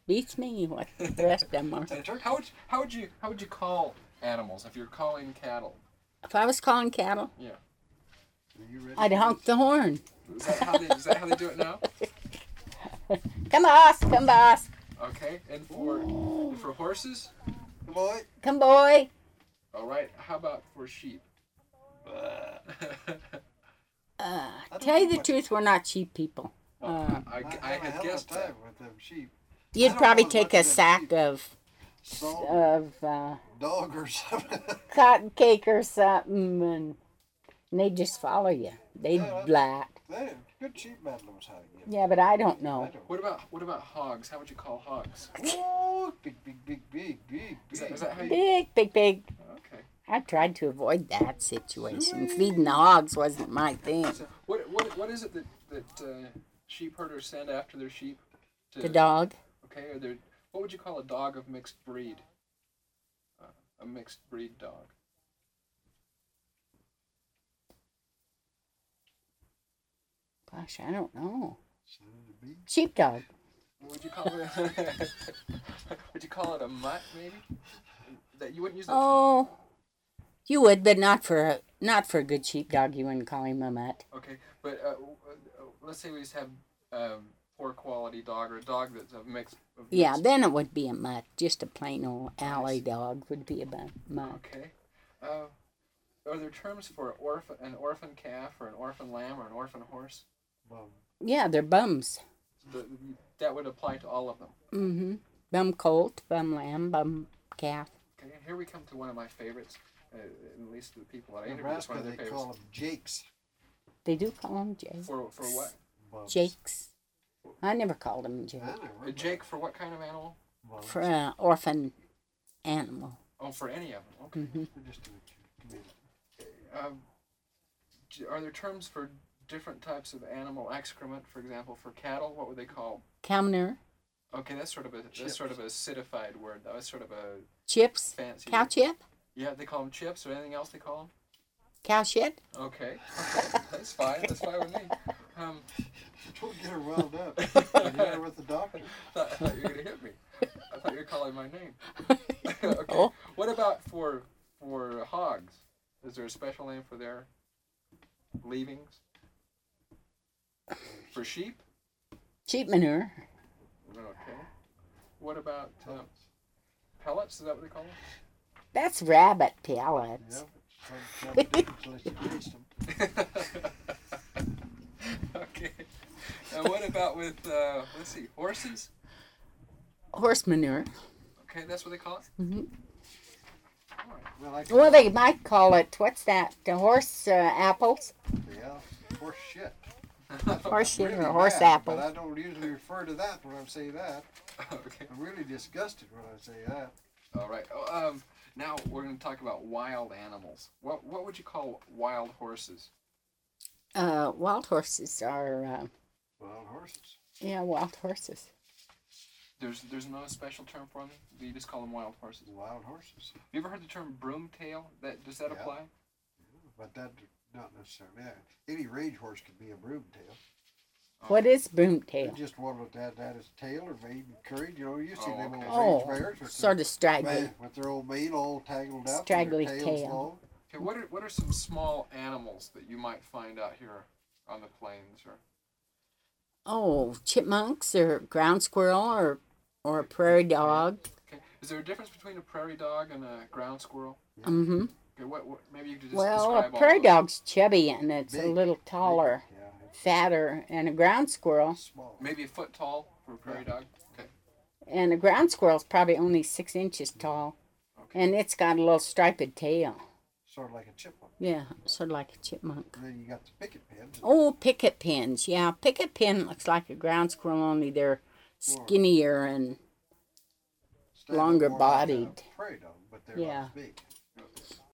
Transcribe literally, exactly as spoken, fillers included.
Beats me what the rest of them are. How would how would you how would you call animals if you're calling cattle? If I was calling cattle, Yeah. Are you ready? I'd honk the horn. Is that how they is that how they do it now? Come boss, come boss, Okay. And for and for horses? Boy. come boy. All right. How about for sheep? Uh, don't tell you know the what- truth, we're not sheep people. Uh, I, I, I have a had hell of guessed a that. time with them sheep. you'd don't probably know as take much a of them sack sheep. of Salt, of uh, dog or something. cotton cake or something, and they just follow you. They'd Yeah, that's- blat. They, good sheep man knows how to get. Yeah, but I don't I know. don't. What about what about hogs? How would you call hogs? Oh, big, big, big, big, big, Is that- big, is that how you- Big, big, big. Okay. I tried to avoid that situation. Feeding the hogs wasn't my thing. So what what what is it that that uh, sheep herders send after their sheep? To, The dog. Okay. Or they're, what would you call a dog of mixed breed? Uh, a mixed breed dog. Gosh, I don't know. Son of a bee. Sheepdog. What would you call it? Would you call it a mutt, maybe? That you wouldn't use that. Oh, you would, but not for a not for a good sheepdog. You wouldn't call him a mutt. term? Okay, but uh, uh, let's say we just have um, poor quality dog or a dog that's a mix. Of Yeah, mixed- then it would be a mutt. Just a plain old alley dog would be a bu- mutt. Okay. Uh, are there terms for orphan, an orphan calf or an orphan lamb or an orphan horse? Bum. Yeah, they're bums. The, that would apply to all of them. Mm-hmm. Bum colt, bum lamb, bum calf. Okay, and here we come to one of my favorites, uh, at least the people that I interviewed. It's Nebraska, one of their they favorites. call them jakes. They do call them Jakes. For for what? Bums. Jakes. I never called them I Jakes. never A Jake for what kind of animal? Bums. For an orphan animal. Oh, for any of them. Okay. Mm-hmm. They're just a community. Um, d- are there terms for different types of animal excrement? For example, for cattle, what would they call? Cow manure, Okay, that's sort of a that's sort of a citified word. That was sort of a chips, fancy. cow chip, Yeah, they call them chips or anything else they call them. cow shit. Okay, okay, that's fine. That's fine with me. Um, Don't get her wound up. You hit her with the doctor. I thought, I thought you were gonna hit me. I thought you were calling my name. Okay. Oh. What about for for hogs? Is there a special name for their leavings? For sheep? Sheep manure. Okay. What about uh, pellets? Is that what they call them? That's rabbit pellets. Yep. Unless you taste them. Okay. And what about with uh, let's see, horses? Horse manure. Okay, that's what they call it. Mm-hmm. All right. Well, I Well, they might call it, what's that? The horse uh, apples? Yeah, horse shit. Horse shit Really or horse bad, apples. But I don't usually refer to that when I say that. Okay. I'm really disgusted when I say that. All right. Oh, um, now we're going to talk about wild animals. What what would you call wild horses? Uh, wild horses are, uh, Wild horses. yeah, wild horses. There's there's no special term for them. You just call them wild horses. Wild horses. Have you ever heard the term broomtail? That does that Yeah. apply? But that, not necessarily. Yeah. Any range horse could be a broomtail. What is They broomtail? just want to add that as tail or maybe curried. You know, you see Oh, them okay. old Oh, range bears with, sort of their, straggly. ma- with their old mane all tangled up. Straggly and their tails tail. long. Okay. What are what are some small animals that you might find out here on the plains or? Oh, chipmunks or ground squirrel or, or a prairie dog. Okay. Is there a difference between a prairie dog and a ground squirrel? Mm-hmm. Okay. What, what maybe you could just Well, a describe all prairie those. dog's chubby and it's a Big, little taller, Yeah, it's fatter, and a ground squirrel. small. Maybe a foot tall for a prairie dog. Okay. And a ground squirrel's probably only six inches tall. Okay. And it's got a little striped tail. Sort of like a chipmunk. Yeah, sort of like a chipmunk. And then you got the picket pins. Oh, picket pins. Yeah, picket pin looks like a ground squirrel, only they're skinnier and Stand up longer more like a bodied. prairie dog, but they're Yeah. not as big.